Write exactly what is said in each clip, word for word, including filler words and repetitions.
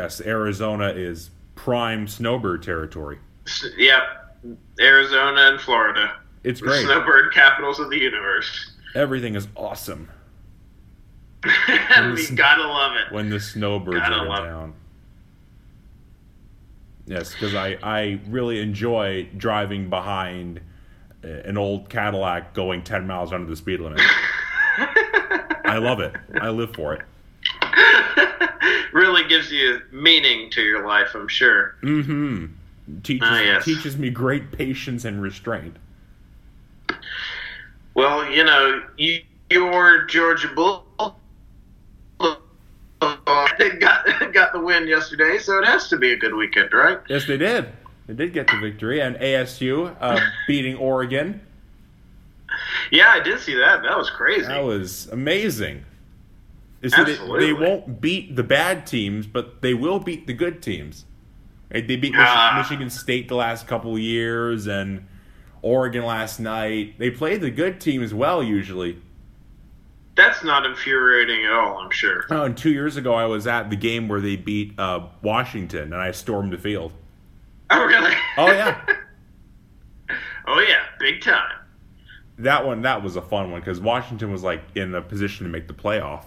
yes, Arizona is prime snowbird territory. Yep, Arizona and Florida. It's the great. Snowbird capitals of the universe. Everything is awesome. We gotta love it. When the snowbirds gotta are in love town. Yes, because I, I really enjoy driving behind an old Cadillac going ten miles under the speed limit. I love it. I live for it. Really gives you meaning to your life, I'm sure. Mm-hmm. Teaches, Ah, yes. teaches me great patience and restraint. Well, you know, you, your Georgia Bull got got the win yesterday, so it has to be a good weekend, right? Yes, they did. They did get the victory, and A S U uh, beating Oregon. Yeah, I did see that. That was crazy. That was amazing. You see, Absolutely. They, they won't beat the bad teams, but they will beat the good teams. Right? They beat Mich- Ah. Michigan State the last couple of years, and Oregon last night. They play the good teams well, usually. That's not infuriating at all, I'm sure. Oh, and two years ago, I was at the game where they beat uh, Washington, and I stormed the field. Oh, really? Oh, yeah. Oh, yeah, big time. That one, that was a fun one, because Washington was, like, in a position to make the playoff.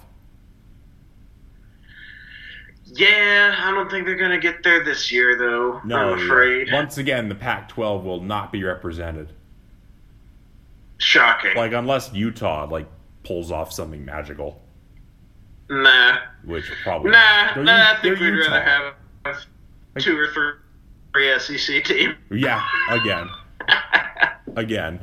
Yeah, I don't think they're going to get there this year, though. No, I'm afraid. Once again, the Pac twelve will not be represented. Shocking. Like, unless Utah, like, pulls off something magical. Nah. Which probably Nah, They're nah, U- I think they're we'd Utah. rather have two or three S E C teams. Yeah, again. Again.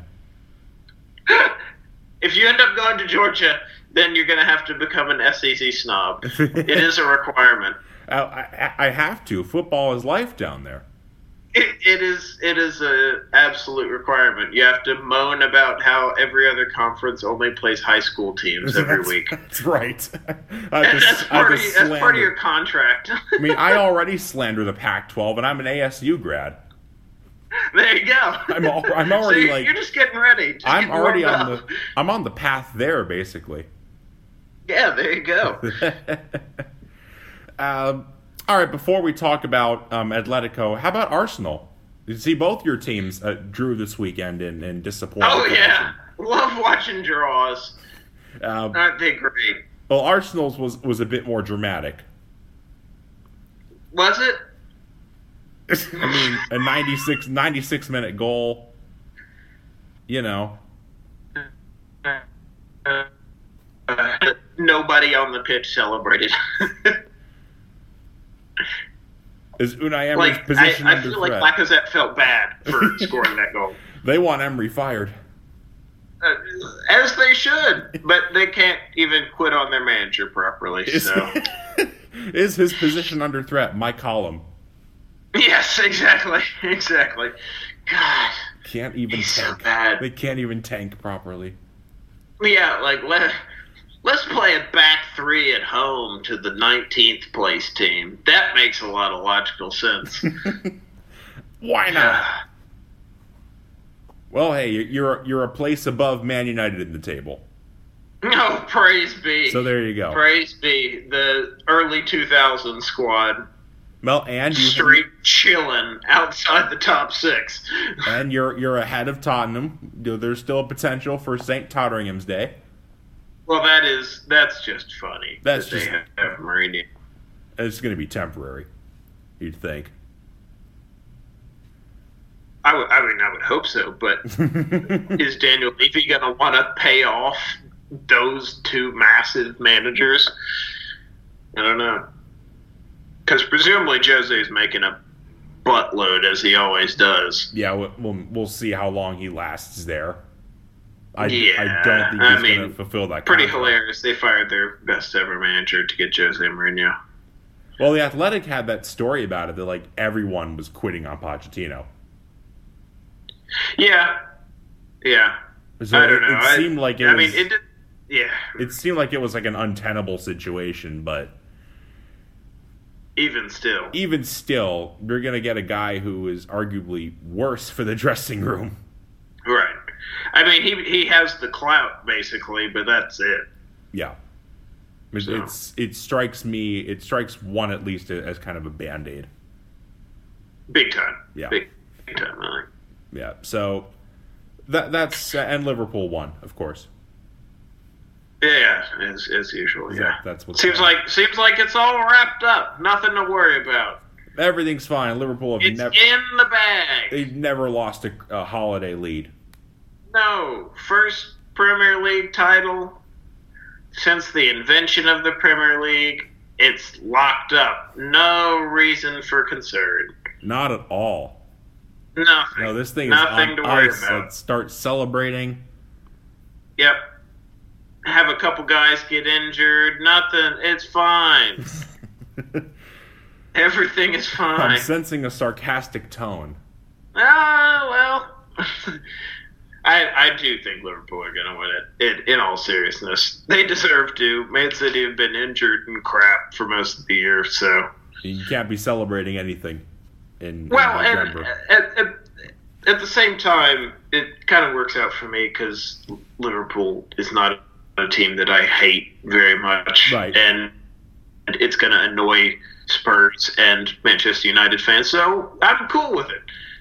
If you end up going to Georgia, then you're going to have to become an S E C snob. It is a requirement. I, I, I have to. Football is life down there. It, it is it is a absolute requirement. You have to moan about how every other conference only plays high school teams every That's- week. That's right. I have to, That's I have part, to of, that's part of slander- your contract. I mean, I already slander the Pac twelve, and I'm an A S U grad. There you go. I'm al- I'm already, So you're, like- you're just getting ready. Just I'm getting already warmed on up. the I'm on the path there, basically. Yeah, there you go. um, all right, before we talk about um, Atletico, how about Arsenal? You see, both your teams uh, drew this weekend in, in disappointing Oh fashion. yeah, love watching draws. Um, Aren't they great? well, Arsenal's was, was a bit more dramatic. Was it? I mean, a ninety-six, ninety-six minute goal. You know. Uh, nobody on the pitch celebrated. Is Unai Emery's like position I, I under feel like threat? Lacazette felt bad for scoring that goal. They want Emery fired. Uh, as they should, but they can't even quit on their manager properly. Is, So is his position under threat? My column. yes, exactly, exactly. God, Can't even he's so tank. bad. They can't even tank properly. Yeah, like let let's play a back three at home to the nineteenth place team. That makes a lot of logical sense. Why not? Ah, Well, hey, you're you're a place above Man United in the table. no, praise be. So there you go. Praise be the early two thousands squad. Well, and you Straight chilling outside the top six. and you're you're ahead of Tottenham. You know, there's still a potential for Saint Totteringham's Day. Well, that is that's just funny. That's that they just- have Mourinho. It's going to be temporary, you'd think. I would, I mean, I would hope so, but is Daniel Levy going to want to pay off those two massive managers? I don't know. Because presumably Jose is making a buttload, as he always does. Yeah, we'll, we'll we'll see how long he lasts there. I, Yeah, I don't think I he's mean, going to fulfill that. Pretty contract. hilarious. They fired their best ever manager to get Jose Mourinho. Well, the Athletic had that story about it that like everyone was quitting on Pochettino. Yeah. Yeah. So I don't it, know. it I- seemed like it I was. mean, it did, yeah. It seemed like it was like an untenable situation, but Even still. even still, you're going to get a guy who is arguably worse for the dressing room. Right. I mean, he he has the clout, basically, but that's it. Yeah. It, So. It's it strikes me. It strikes one at least as kind of a band-aid. Big time. Yeah. Big, big time. I think. Yeah. So that that's and Liverpool won, of course. Yeah, as as usual. Yeah, That, that's what seems like seems like it's all wrapped up. Nothing to worry about. everything's fine. Liverpool have It's never in the bag. they've never lost a, a holiday lead. No, first Premier League title since the invention of the Premier League. It's locked up. No reason for concern. Not at all. Nothing. No, this thing is Nothing on to worry ice. about. Let's start celebrating. Yep. Have a couple guys get injured. Nothing. It's fine. Everything is fine. I'm sensing a sarcastic tone. Ah, well. I I do think Liverpool are going to win it. In, in all seriousness, they deserve to. Man City have been injured and crap for most of the year, so. You can't be celebrating anything in, Well, in and November. at, at, at the same time, it kind of works out for me because Liverpool is not a team that I hate very much, Right. and it's going to annoy Spurs and Manchester United fans, so I'm cool with it.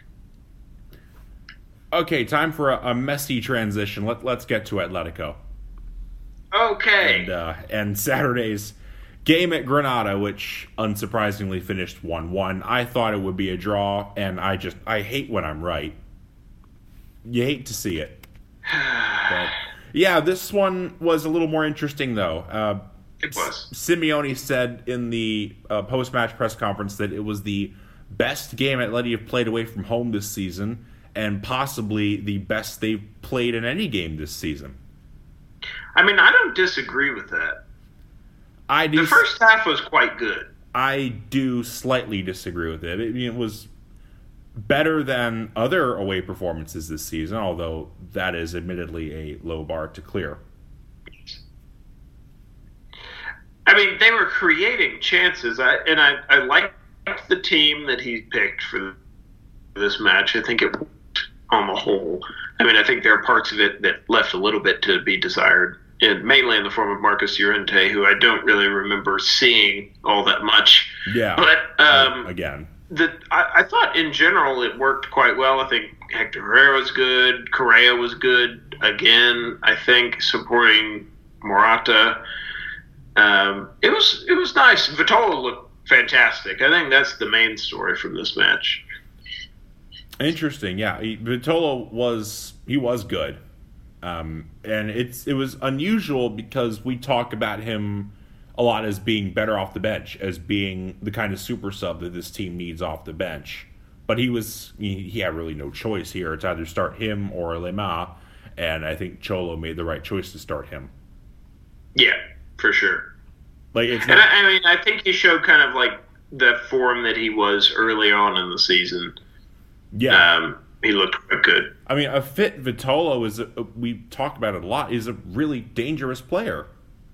Okay, time for a, a messy transition. Let, let's get to Atletico. Okay. And, uh, and Saturday's game at Granada, which unsurprisingly finished one one. I thought it would be a draw, and I just, I hate when I'm right. You hate to see it. But, yeah, this one was a little more interesting, though. Uh, It was. Simeone said in the uh, post-match press conference that it was the best game Atleti have played away from home this season, and possibly the best they've played in any game this season. I mean, I don't disagree with that. I do. The first half was quite good. I do slightly disagree with it. I mean, it was better than other away performances this season, although that is admittedly a low bar to clear. I mean, they were creating chances, I, and I, I liked the team that he picked for this match. I think it worked on the whole. I mean, I think there are parts of it that left a little bit to be desired, and mainly in the form of Marcus Llorente, who I don't really remember seeing all that much. Yeah. But um, again, the I, I thought in general it worked quite well. I think Hector Herrera was good. Correa was good again. I think supporting Morata. Um, it was it was nice. Vitola looked fantastic. I think that's the main story from this match. interesting. Yeah, he, Vitola was he was good, um, and it's it was unusual because we talk about him a lot as being better off the bench, as being the kind of super sub that this team needs off the bench. But he was he, he had really no choice here. It's either start him or Lemar, and I think Cholo made the right choice to start him. Yeah, for sure. Like it's And not, I, I mean, I think he showed kind of like the form that he was early on in the season. yeah. Um, he looked quite good. I mean, a fit Vitolo is a, we talked about it a lot. Is a really dangerous player.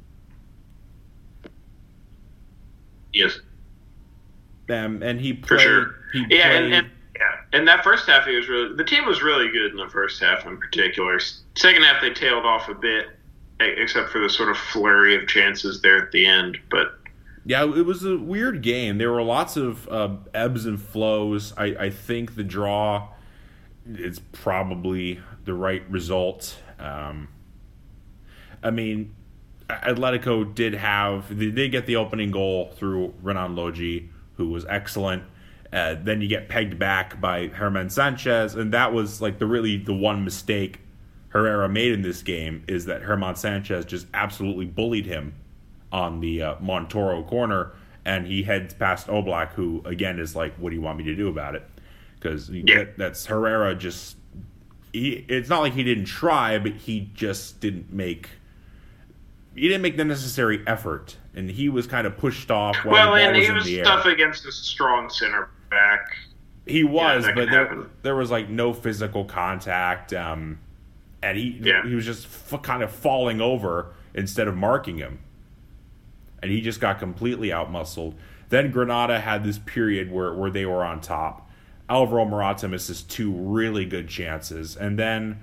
Yes, Um, and he for played. sure. He Yeah, played, and, and yeah, and that first half, he was really the team was really good in the first half in particular. Second half, they tailed off a bit, except for the sort of flurry of chances there at the end. But yeah, it was a weird game. There were lots of uh, ebbs and flows. I, I think the draw is probably the right result. Um, I mean, Atletico did have they did get the opening goal through Renan Lodi, who was excellent. Uh, then you get pegged back by Herman Sanchez, and that was like the really the one mistake Herrera made in this game is that Herman Sanchez just absolutely bullied him on the uh, Montoro corner, and he heads past Oblak, who again is like, "What do you want me to do about it?" Because Yeah. that, that's Herrera just. He, it's not like he didn't try, but he just didn't make. He didn't make the necessary effort, and he was kind of pushed off while well, the ball and was he in was the tough air. against a strong center back. He was, that but can there happen. there was like no physical contact, um, and he Yeah. he was just f- kind of falling over instead of marking him, and he just got completely outmuscled. Then Granada had this period where where they were on top. Alvaro Morata misses two really good chances, and then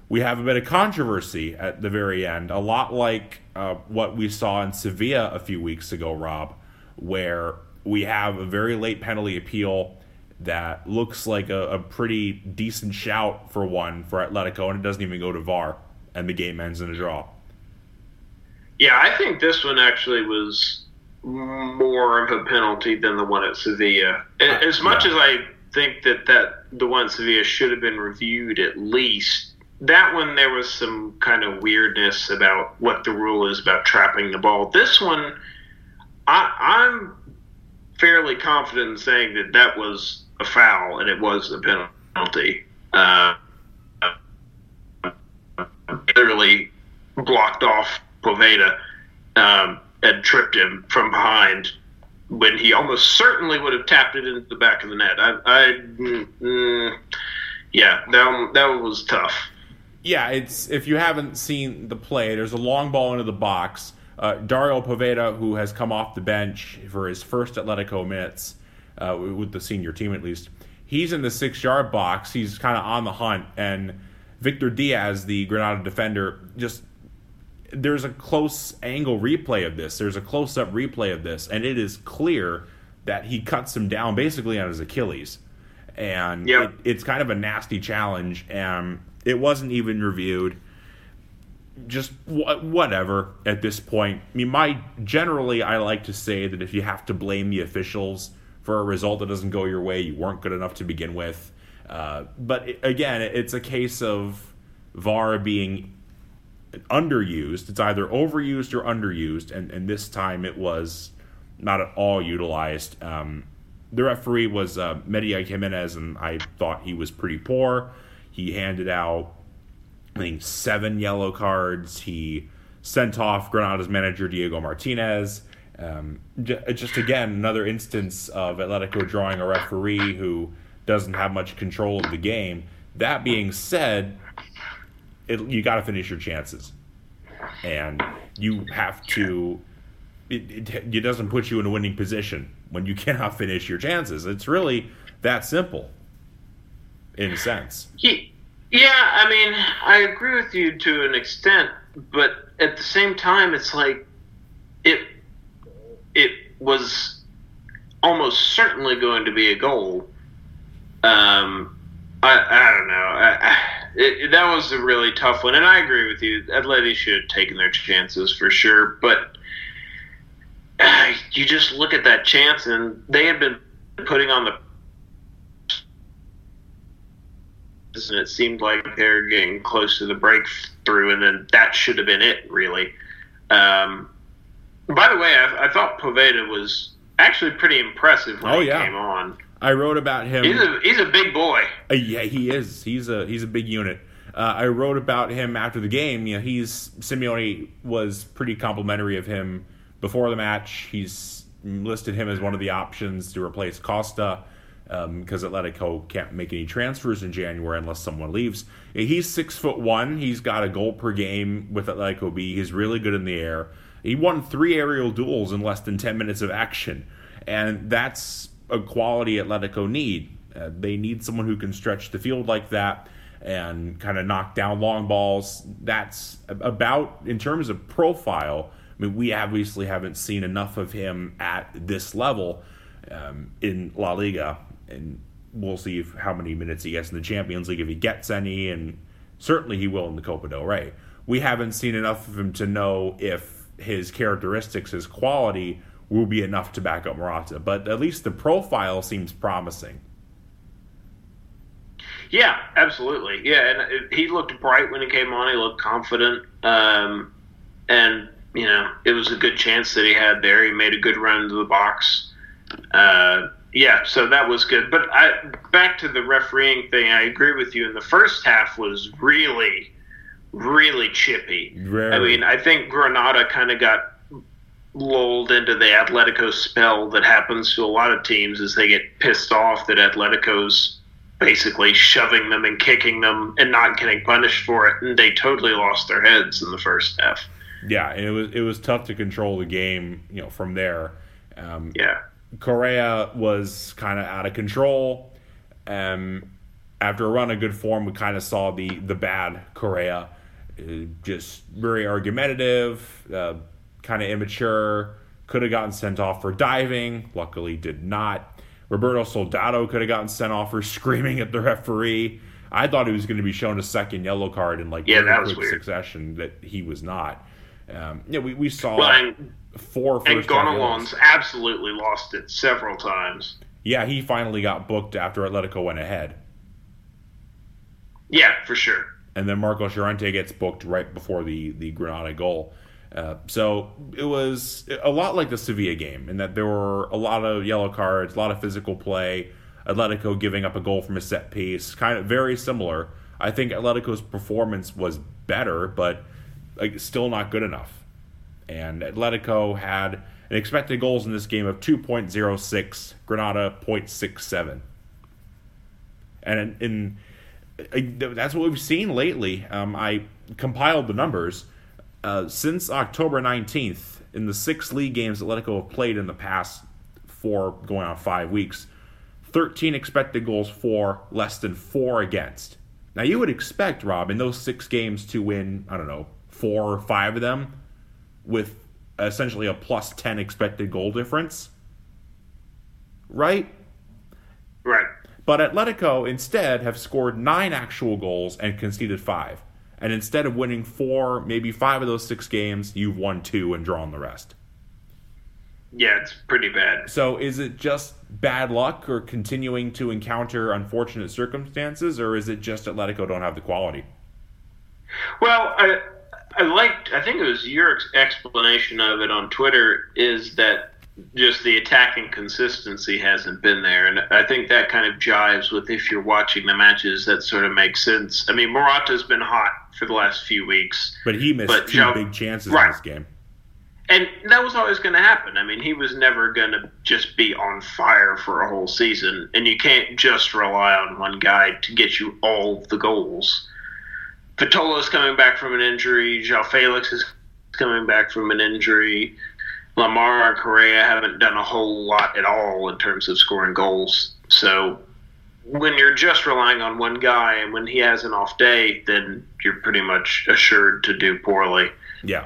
we have a bit of controversy at the very end, a lot like uh, what we saw in Sevilla a few weeks ago, Rob, where we have a very late penalty appeal that looks like a, a pretty decent shout for one for Atletico, and it doesn't even go to V A R, and the game ends in a draw. Yeah, I think this one actually was more of a penalty than the one at Sevilla. As much yeah. as I think that, that the one at Sevilla should have been reviewed at least, that one there was some kind of weirdness about what the rule is about trapping the ball. This one, I, I'm fairly confident in saying that that was a foul and it was a penalty. Uh, literally blocked off Poveda um, and tripped him from behind when he almost certainly would have tapped it into the back of the net. I, I mm, mm, yeah, that one, that one was tough. Yeah, it's if you haven't seen the play, there's a long ball into the box. Uh, Dario Poveda, who has come off the bench for his first Atletico minutes, uh, with the senior team at least, he's in the six-yard box. He's kind of on the hunt, and Victor Diaz, the Granada defender, just there's a close angle replay of this. There's a close-up replay of this, and it is clear that he cuts him down basically on his Achilles. And yep. it, it's kind of a nasty challenge, and it wasn't even reviewed. Just wh- whatever at this point. I mean, my generally, I like to say that if you have to blame the officials for a result that doesn't go your way, you weren't good enough to begin with. Uh, but it, again, it's a case of V A R being underused. It's either overused or underused, and, and this time it was not at all utilized. Um, the referee was uh, Medellín Jimenez, and I thought he was pretty poor. He handed out, I think, seven yellow cards. He sent off Granada's manager, Diego Martinez. Um, just, again, another instance of Atletico drawing a referee who doesn't have much control of the game. That being said, it, you got to finish your chances. And you have to... It, it, it doesn't put you in a winning position when you cannot finish your chances. It's really that simple, in a sense. Yeah, I mean, I agree with you to an extent, but at the same time, it's like it it was almost certainly going to be a goal. Um, I I don't know. I, I, it, that was a really tough one, and I agree with you. Atleti should have taken their chances for sure, but uh, you just look at that chance, and they had been putting on the. And it seemed like they're getting close to the breakthrough, and then that should have been it, really. Um, by the way, I, I thought Poveda was actually pretty impressive when oh, he yeah. came on. I wrote about him. He's a he's a big boy. Uh, yeah, he is. He's a he's a big unit. Uh, I wrote about him after the game. You know, he's Simeone was pretty complimentary of him before the match. He's listed him as one of the options to replace Costa. Because um, Atletico can't make any transfers in January unless someone leaves. He's six foot one. He's got a goal per game with Atletico B. He's really good in the air. He won three aerial duels in less than ten minutes of action, and that's a quality Atletico need. Uh, they need someone who can stretch the field like that and kind of knock down long balls. That's about, in terms of profile, I mean, we obviously haven't seen enough of him at this level um, in La Liga. And we'll see if, how many minutes he gets in the Champions League, if he gets any, and certainly he will in the Copa del Rey. We haven't seen enough of him to know if his characteristics, his quality, will be enough to back up Morata. But at least the profile seems promising. Yeah, absolutely. Yeah, and it, he looked bright when he came on. He looked confident. Um, and, you know, it was a good chance that he had there. He made a good run into the box. Uh Yeah, so that was good. But I, back to the refereeing thing, I agree with you. In the first half was really, really chippy. Very. I mean, I think Granada kind of got lulled into the Atletico spell that happens to a lot of teams as they get pissed off that Atletico's basically shoving them and kicking them and not getting punished for it. And they totally lost their heads in the first half. Yeah, and it was it was tough to control the game, you know, from there. Um, yeah. Correa was kind of out of control. Um, after a run of good form, we kind of saw the, the bad Correa. Uh, just very argumentative, uh, kind of immature, could have gotten sent off for diving, luckily did not. Roberto Soldado could have gotten sent off for screaming at the referee. I thought he was going to be shown a second yellow card in like yeah, very quick weird. succession that he was not. Um, yeah, we, we saw well, and, four first and Gonalons absolutely lost it several times. Yeah, he finally got booked after Atletico went ahead. Yeah, for sure. And then Marcos Llorente gets booked right before the, the Granada goal. Uh, so it was a lot like the Sevilla game in that there were a lot of yellow cards, a lot of physical play, Atletico giving up a goal from a set piece, kind of very similar. I think Atletico's performance was better, but like, still not good enough. And Atletico had an expected goals in this game of two point oh six, Granada zero point six seven. And in, in that's what we've seen lately. Um, I compiled the numbers. Uh, since October nineteenth, in the six league games Atletico have played in the past four, going on five weeks, thirteen expected goals for, less than four against. Now, you would expect, Rob, in those six games to win, I don't know, four or five of them with essentially a plus ten expected goal difference. Right? Right. But Atletico, instead, have scored nine actual goals and conceded five. And instead of winning four, maybe five of those six games, you've won two and drawn the rest. Yeah, it's pretty bad. So is it just bad luck or continuing to encounter unfortunate circumstances, or is it just Atletico don't have the quality? Well, I, I liked, I think it was your explanation of it on Twitter, is that just the attacking consistency hasn't been there. And I think that kind of jives with, if you're watching the matches, that sort of makes sense. I mean, Morata's been hot for the last few weeks. But he missed but two Joe, big chances right. in this game. And that was always going to happen. I mean, he was never going to just be on fire for a whole season. And you can't just rely on one guy to get you all the goals. Vitolo's coming back from an injury. João Felix is coming back from an injury. Lamar and Correa haven't done a whole lot at all in terms of scoring goals. So when you're just relying on one guy and when he has an off day, then you're pretty much assured to do poorly. Yeah.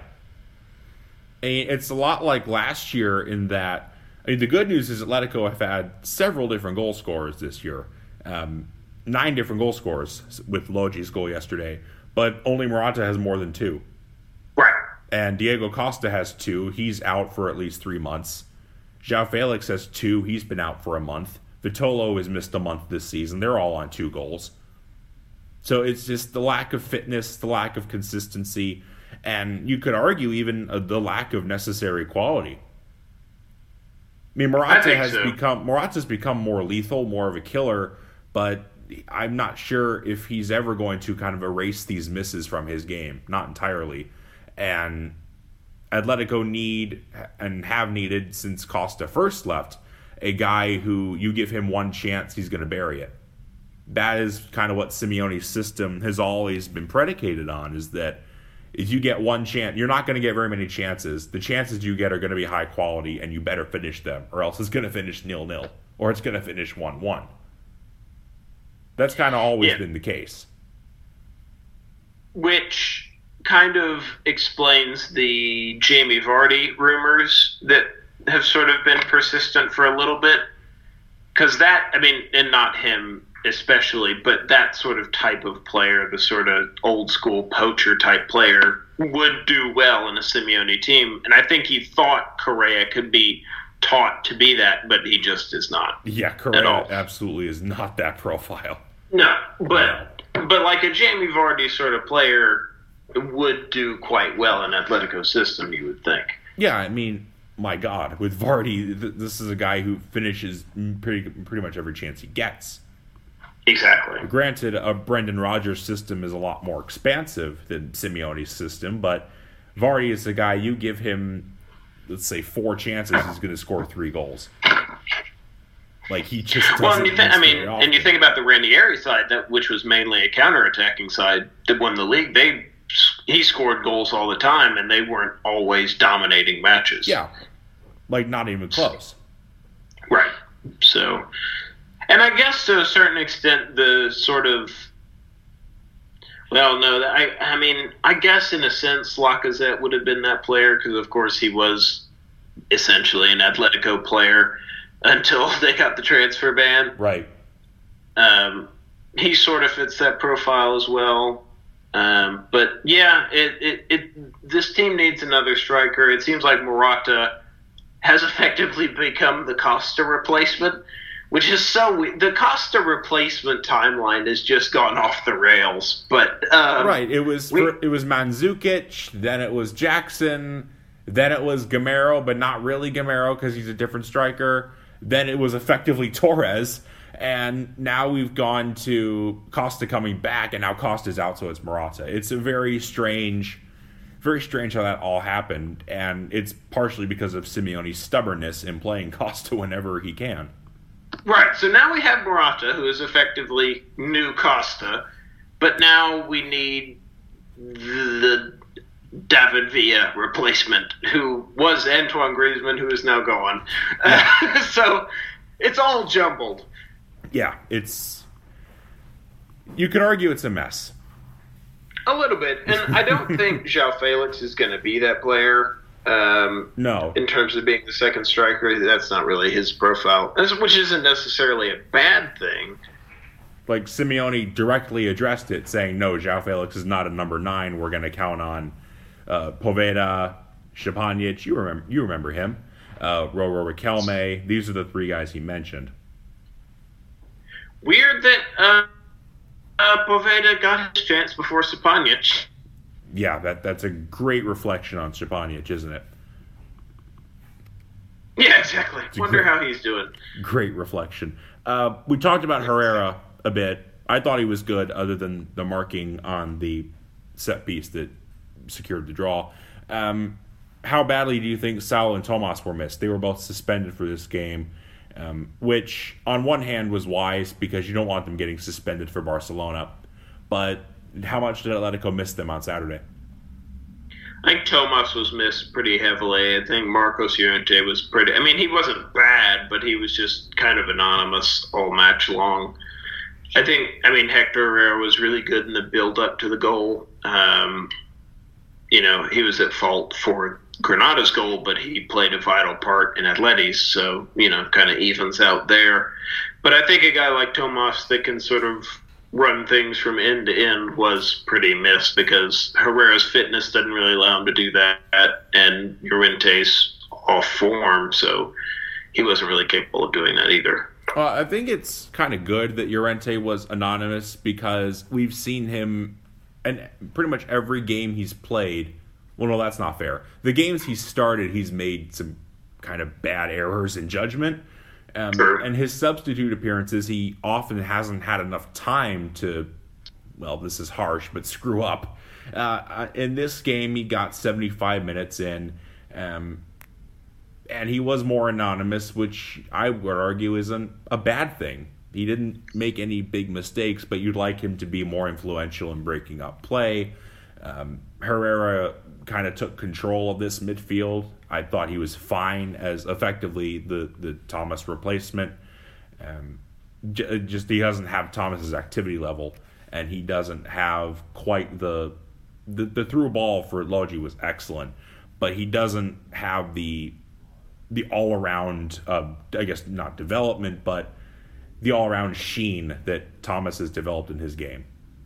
And it's a lot like last year in that, I mean, the good news is Atletico have had several different goal scorers this year. Um, nine different goal scorers with Logi's goal yesterday, but only Morata has more than two. Right. And Diego Costa has two. He's out for at least three months. João Felix has two. He's been out for a month. Vitolo has missed a month this season. They're all on two goals. So it's just the lack of fitness, the lack of consistency, and you could argue even uh, the lack of necessary quality. I mean, Morata I has so. become Morata's become more lethal, more of a killer, but I'm not sure if he's ever going to kind of erase these misses from his game. Not entirely. And Atletico need and have needed since Costa first left a guy who you give him one chance, he's going to bury it. That is kind of what Simeone's system has always been predicated on, is that if you get one chance, you're not going to get very many chances. The chances you get are going to be high quality, and you better finish them, or else it's going to finish nil-nil, or it's going to finish one-one. That's kind of always yeah. been the case. Which kind of explains the Jamie Vardy rumors that have sort of been persistent for a little bit. Because that, I mean, and not him especially, but that sort of type of player, the sort of old school poacher type player, would do well in a Simeone team. And I think he thought Correa could be taught to be that, but he just is not. Yeah, Correa absolutely is not that profile. No, but no. but like a Jamie Vardy sort of player would do quite well in Atletico's system, you would think. Yeah, I mean, my God, with Vardy, th- this is a guy who finishes pretty pretty much every chance he gets. Exactly. Granted, a Brendan Rodgers system is a lot more expansive than Simeone's system, but Vardy is a guy, you give him, let's say, four chances, he's going to score three goals. Like, he just doesn't. Well, and you think, I mean, and you think about the Ranieri side, that which was mainly a counter-attacking side that won the league. They he scored goals all the time, and they weren't always dominating matches. Yeah, like not even close. Right. So, And I guess to a certain extent, the sort of, well, no, I, I mean, I guess in a sense, Lacazette would have been that player because, of course, he was essentially an Atletico player until they got the transfer ban. Right. Um, he sort of fits that profile as well. Um, but yeah, it, it, it, this team needs another striker. It seems like Morata has effectively become the Costa replacement, which is so weird. The Costa replacement timeline has just gone off the rails. But um, right, it was we, it was Mandzukic, then it was Jackson, then it was Gamero, but not really Gamero because he's a different striker. Then it was effectively Torres. And now we've gone to Costa coming back, and now Costa's out, so it's Morata. It's a very strange, very strange how that all happened, and it's partially because of Simeone's stubbornness in playing Costa whenever he can. Right, so now we have Morata, who is effectively new Costa, but now we need the David Villa replacement, who was Antoine Griezmann, who is now gone. Yeah. Uh, so it's all jumbled. Yeah, it's... You could argue it's a mess. A little bit. And I don't think João Felix is going to be that player. Um, no. In terms of being the second striker, that's not really his profile, which isn't necessarily a bad thing. Like, Simeone directly addressed it, saying, no, João Felix is not a number nine. We're going to count on uh, Poveda, Szczepanic. You remember, you remember him. Uh, Roro Riquelme. These are the three guys he mentioned. Weird that uh, uh, Poveda got his chance before Szczepanic. Yeah, that that's a great reflection on Szczepanic, isn't it? Yeah, exactly. Wonder great, how he's doing. Great reflection. Uh, we talked about Herrera a bit. I thought he was good, other than the marking on the set piece that secured the draw. Um, how badly do you think Saul and Tomas were missed? They were both suspended for this game. Um, which, on one hand, was wise because you don't want them getting suspended for Barcelona. But how much did Atletico miss them on Saturday? I think Tomas was missed pretty heavily. I think Marcos Llorente was pretty... I mean, he wasn't bad, but he was just kind of anonymous all match long. I think, I mean, Hector Herrera was really good in the build-up to the goal. Um, you know, he was at fault for Granada's goal, but he played a vital part in Atleti's, so, you know, kind of evens out there. But I think a guy like Tomas that can sort of run things from end to end was pretty missed because Herrera's fitness doesn't really allow him to do that, and Llorente's off form, so he wasn't really capable of doing that either. Uh, I think it's kind of good that Llorente was anonymous because we've seen him, and pretty much every game he's played. Well, no, that's not fair. The games he started, he's made some kind of bad errors in judgment. Um, sure. And his substitute appearances, he often hasn't had enough time to, well, this is harsh, but screw up. Uh, in this game, he got seventy-five minutes in, um, and he was more anonymous, which I would argue isn't a bad thing. He didn't make any big mistakes, but you'd like him to be more influential in breaking up play. Um, Herrera kind of took control of this midfield. I thought he was fine as effectively the, the Thomas replacement. Um, j- just he doesn't have Thomas's activity level, and he doesn't have quite the the, the through ball for Lodji was excellent, but he doesn't have the the all around uh, I guess not development, but the all around sheen that Thomas has developed in his game.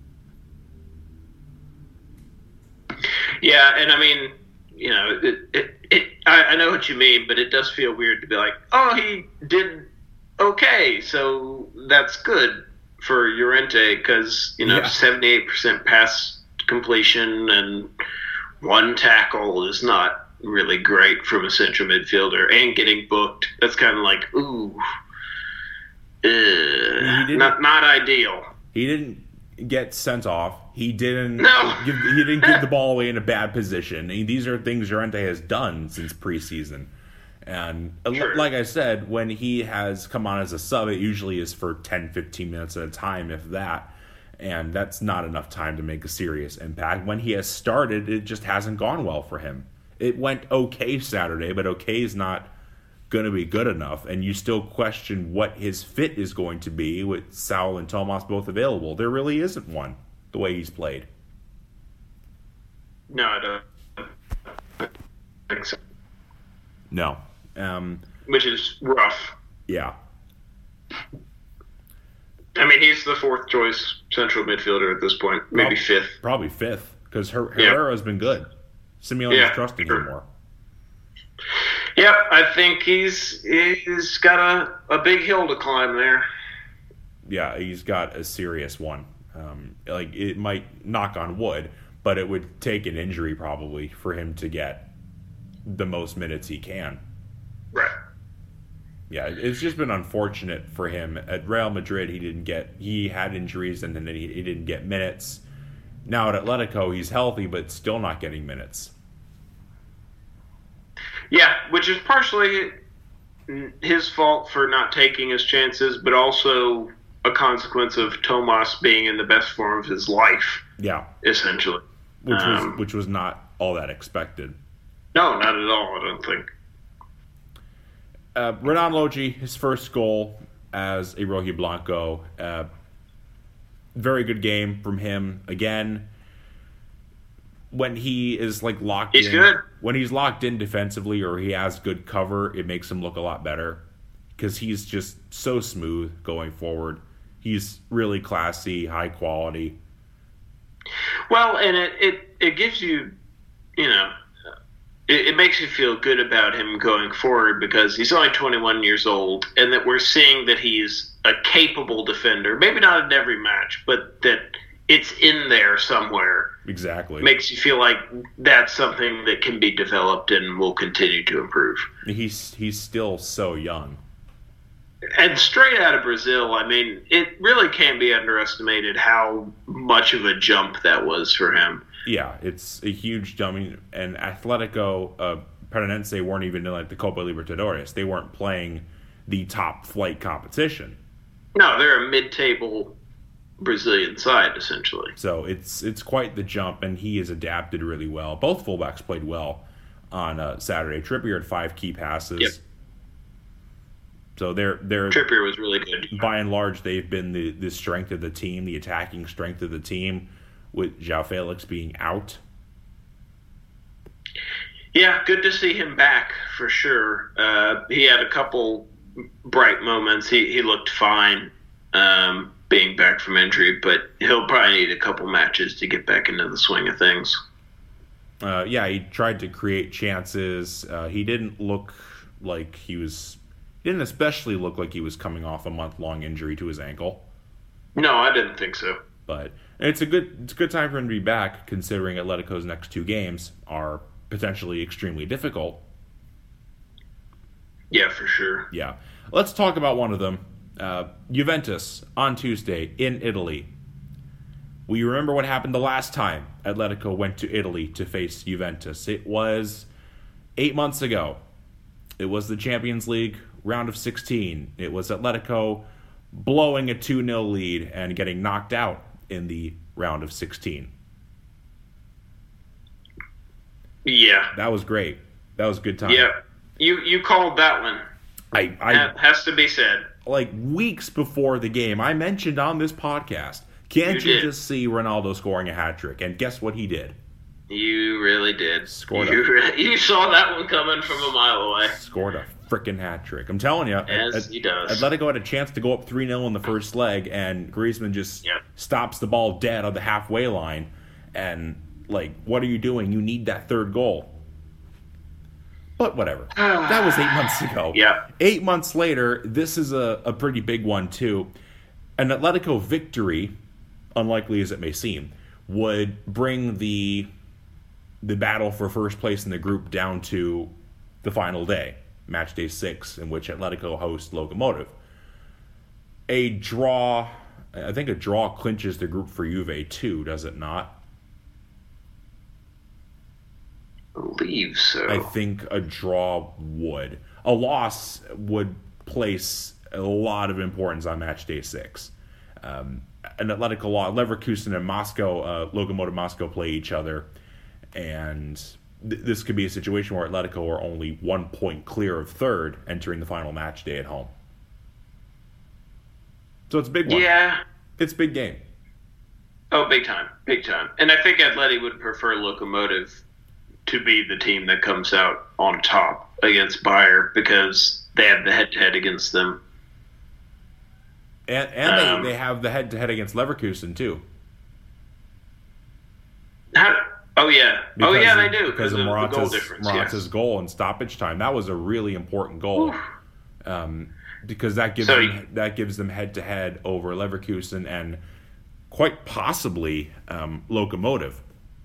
Yeah, and I mean, you know, it, it, it, I, I know what you mean, but it does feel weird to be like, oh, he did okay, so that's good for Llorente because, you know, yeah. seventy-eight percent pass completion and one tackle is not really great from a central midfielder, and getting booked. That's kind of like, ooh, uh, not not ideal. He didn't get sent off. He didn't no. give, he didn't give the ball away in a bad position. I mean, these are things Llorente has done since preseason. And sure. like I said, when he has come on as a sub, it usually is for ten, fifteen minutes at a time, if that. And that's not enough time to make a serious impact. When he has started, it just hasn't gone well for him. It went okay Saturday, but okay is not going to be good enough, and you still question what his fit is going to be with Saul and Tomas both available. There really isn't one, the way he's played. No, I don't think so. No. Um, Which is rough. yeah. I mean, he's the fourth choice central midfielder at this point, maybe Prob- fifth. Probably fifth, because Her- Yeah. Herrera's been good. Simeone's Yeah, trusting sure. him more. Yeah, I think he's he's got a, a big hill to climb there. Yeah, he's got a serious one. Um, like, it might knock on wood, but it would take an injury probably for him to get the most minutes he can. Right. Yeah, it's just been unfortunate for him. At Real Madrid, he didn't get, he had injuries and then he, he didn't get minutes. Now at Atletico, he's healthy, but still not getting minutes. Yeah, which is partially his fault for not taking his chances, but also a consequence of Tomas being in the best form of his life, Yeah, essentially. which was Um, which was not all that expected. No, not at all, I don't think. Uh, Renan Lodi, his first goal as a Rojiblanco. Uh, very good game from him again. When he is like locked He's in, good. when he's locked in defensively or he has good cover, it makes him look a lot better because he's just so smooth going forward. He's really classy, high quality. Well, and it, it, it gives you, you know, it, it makes you feel good about him going forward because he's only twenty-one years old, and that we're seeing that he's a capable defender. Maybe not in every match, but that it's in there somewhere. Exactly. Makes you feel like that's something that can be developed and will continue to improve. He's he's still so young. And straight out of Brazil, I mean, it really can't be underestimated how much of a jump that was for him. Yeah, it's a huge jump. I mean, and Atletico uh, Paranaense weren't even in like the Copa Libertadores. They weren't playing the top flight competition. No, they're a mid-table Brazilian side, essentially. So it's it's quite the jump, and he has adapted really well. Both fullbacks played well on uh, Saturday. Trippier had five key passes. Yep. So they're they're Trippier was really good. by and large they've been the, the strength of the team, the attacking strength of the team, with João Felix being out. Yeah, good to see him back for sure. Uh, he had a couple bright moments. He he looked fine um, being back from injury, but he'll probably need a couple matches to get back into the swing of things. Uh, yeah, he tried to create chances. Uh, he didn't look like he was. He didn't especially look like he was coming off a month-long injury to his ankle. No, I didn't think so. But it's a good it's a good time for him to be back, considering Atletico's next two games are potentially extremely difficult. Yeah, for sure. Yeah. Let's talk about one of them. Uh, Juventus on Tuesday in Italy. We remember what happened the last time Atletico went to Italy to face Juventus. It was eight months ago. It was the Champions League round of sixteen. It was Atletico blowing a two nil lead and getting knocked out in the round of sixteen. Yeah. That was great. That was a good time. Yeah. You you called that one. I, I That has to be said. like weeks before the game, I mentioned on this podcast, can't You you, did. just see Ronaldo scoring a hat trick? And guess what he did? You really did. Scored you, a- re- you saw that one coming from a mile away. Scored a freaking hat trick. I'm telling you, As At- he does. Atletico had a chance to go up three nil in the first leg, and Griezmann just Yep. stops the ball dead on the halfway line. And, like, what are you doing? You need that third goal. But whatever. That was eight months ago. Yeah. Eight months later, this is a, a pretty big one, too. An Atletico victory, unlikely as it may seem, would bring the the battle for first place in the group down to the final day, match day six, in which Atletico hosts Lokomotiv. A draw, I think a draw clinches the group for Juve too, does it not? Believe so. I think a draw would. A loss would place a lot of importance on match day six. Um, an Atletico loss, Leverkusen and Moscow, uh, Lokomotiv Moscow play each other, and th- this could be a situation where Atletico are only one point clear of third entering the final match day at home. So it's a big one. Yeah. It's a big game. Oh, big time. Big time. And I think Atleti would prefer Lokomotiv to be the team that comes out on top against Bayer because they have the head-to-head against them. And, and Um, they, they have the head-to-head against Leverkusen, too. How, oh, yeah. Because oh, yeah, of, they do. Because of the Morata's, goal difference. Morata's yes. goal in stoppage time. That was a really important goal. Um, because that gives So them, you- that gives them head-to-head over Leverkusen and quite possibly um, Lokomotiv.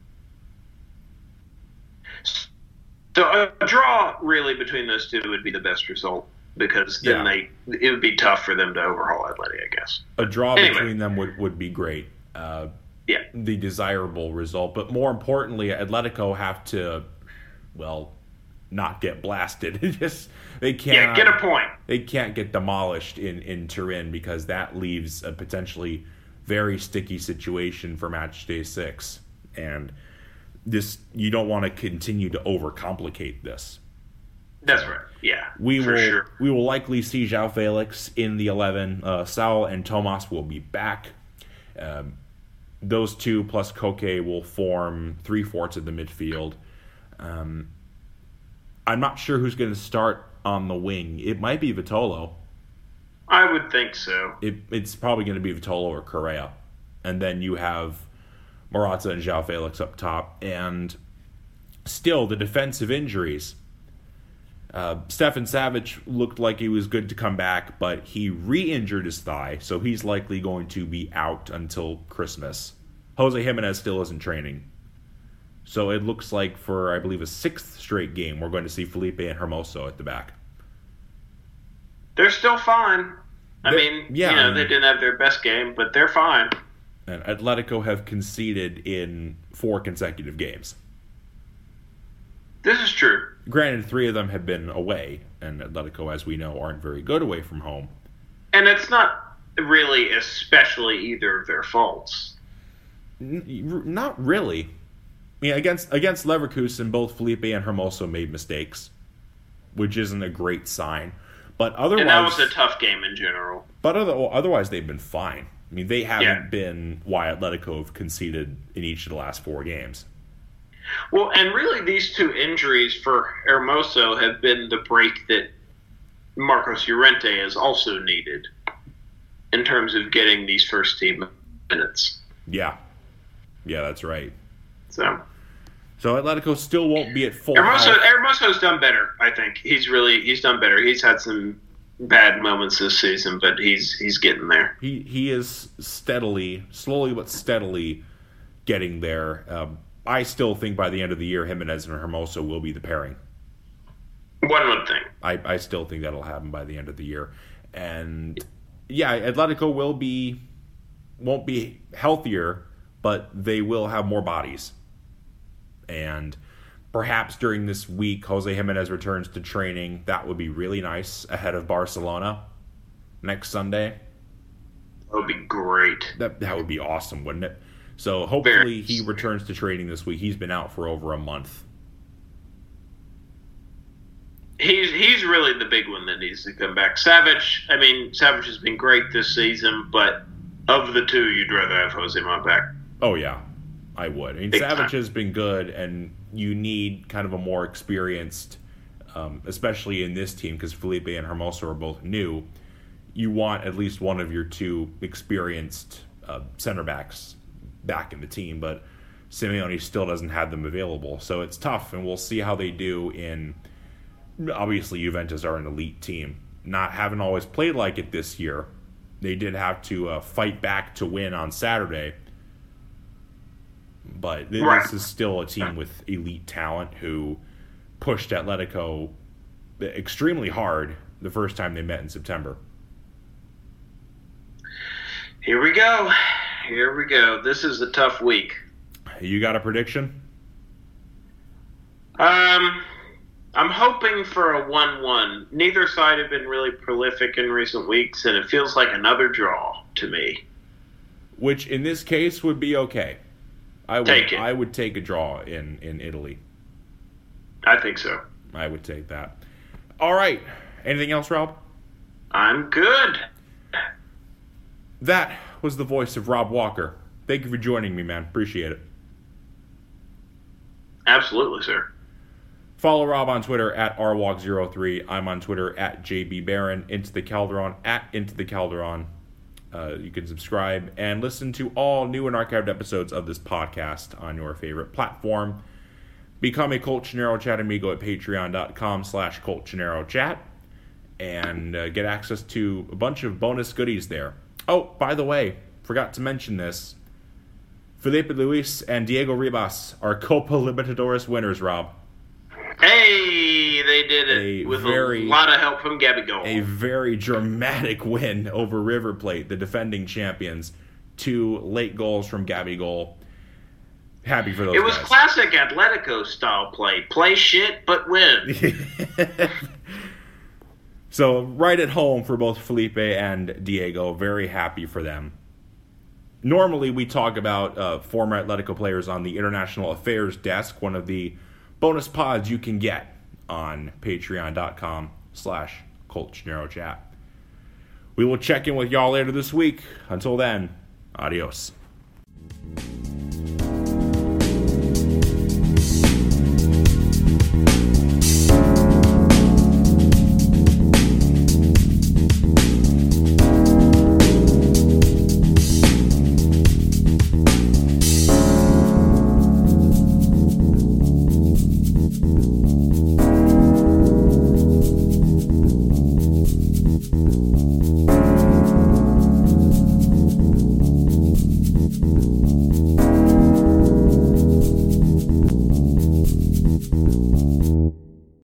So a draw really between those two would be the best result because then Yeah. they it would be tough for them to overhaul Atleti, I guess. A draw Anyway. between them would, would be great. Uh, Yeah. the desirable result. But more importantly, Atletico have to, well, not get blasted. Just they can't Yeah, get a point. They can't get demolished in, in Turin because that leaves a potentially very sticky situation for match day six. And this you don't want to continue to overcomplicate this. That's right. Yeah, We for will sure. we will likely see João Felix in the eleven. Uh, Saul and Tomas will be back. Um, those two plus Koke will form three fourths of the midfield. Um, I'm not sure who's going to start on the wing. It might be Vitolo. I would think so. It, it's probably going to be Vitolo or Correa. And then you have Morata and João Felix up top. And still, the defensive injuries. Uh, Stefan Savic looked like he was good to come back, but he re-injured his thigh, so he's likely going to be out until Christmas. Jose Jimenez still isn't training. So it looks like for, I believe, a sixth straight game, we're going to see Felipe and Hermoso at the back. They're still fine. I They- mean, yeah, you know, I mean- they didn't have their best game, but they're fine. And Atletico have conceded in four consecutive games. This is true. Granted, three of them have been away, and Atletico, as we know, aren't very good away from home. And it's not really especially either of their faults. N- not really. I mean, against against Leverkusen, both Felipe and Hermoso made mistakes, which isn't a great sign. But otherwise, And that was a tough game in general. but other, well, otherwise they've been fine. I mean, they haven't Yeah. been why Atletico have conceded in each of the last four games. Well, and really these two injuries for Hermoso have been the break that Marcos Llorente has also needed in terms of getting these first team minutes. Yeah, yeah, that's right. So So Atletico still won't be at full Hermoso, health. Hermoso's done better, I think. He's really he's done better. He's had some bad moments this season, but he's he's getting there. He he is steadily, slowly but steadily getting there. Um, I still think by the end of the year, Jimenez and Hermoso will be the pairing. One would think. I, I still think that'll happen by the end of the year. And yeah, Atletico will be won't be healthier, but they will have more bodies. And perhaps during this week, Jose Jimenez returns to training. That would be really nice ahead of Barcelona next Sunday. That would be great. That that would be awesome, wouldn't it? So hopefully Very. he returns to training this week. He's been out for over a month. He's he's really the big one that needs to come back. Savage, I mean, Savage has been great this season, but of the two, you'd rather have Jose Mont back. Oh, yeah, I would. I mean, Big Savage time. has been good, and you need kind of a more experienced, um, especially in this team, because Felipe and Hermoso are both new. You want at least one of your two experienced uh, center backs back in the team, but Simeone still doesn't have them available. So it's tough, and we'll see how they do in... Obviously, Juventus are an elite team. Not having always played like it this year. They did have to uh, fight back to win on Saturday. But this Right. is still a team with elite talent who pushed Atletico extremely hard the first time they met in September. Here we go. Here we go. This is a tough week. You got a prediction? Um, I'm hoping for a one one. Neither side have been really prolific in recent weeks, and it feels like another draw to me. Which in this case would be okay. I would Take it. I would take a draw in, in Italy. I think so. I would take that. All right. Anything else, Rob? I'm good. That was the voice of Rob Walker. Thank you for joining me, man. Appreciate it. Absolutely, sir. Follow Rob on Twitter at R walk zero three. I'm on Twitter at J B Barron. Into the Calderon at Into the Calderon. Uh, you can subscribe and listen to all new and archived episodes of this podcast on your favorite platform. Become a Colt Gennaro Chat amigo at patreon.com slash Colt Gennaro Chat and uh, get access to a bunch of bonus goodies there. Oh, by the way, forgot to mention this. Felipe Luis and Diego Ribas are Copa Libertadores winners, Rob. Hey, they did it A with very- a lot of help from Gabigol. A very dramatic win over River Plate, the defending champions. Two late goals from Gabigol. Happy for those It was guys. classic Atletico style play. Play shit, but win. So, right at home for both Felipe and Diego. Very happy for them. Normally, we talk about uh, former Atletico players on the International Affairs desk, one of the bonus pods you can get on patreon.com slash Colt Gennaro Chat. We will check in with y'all later this week. Until then, adios.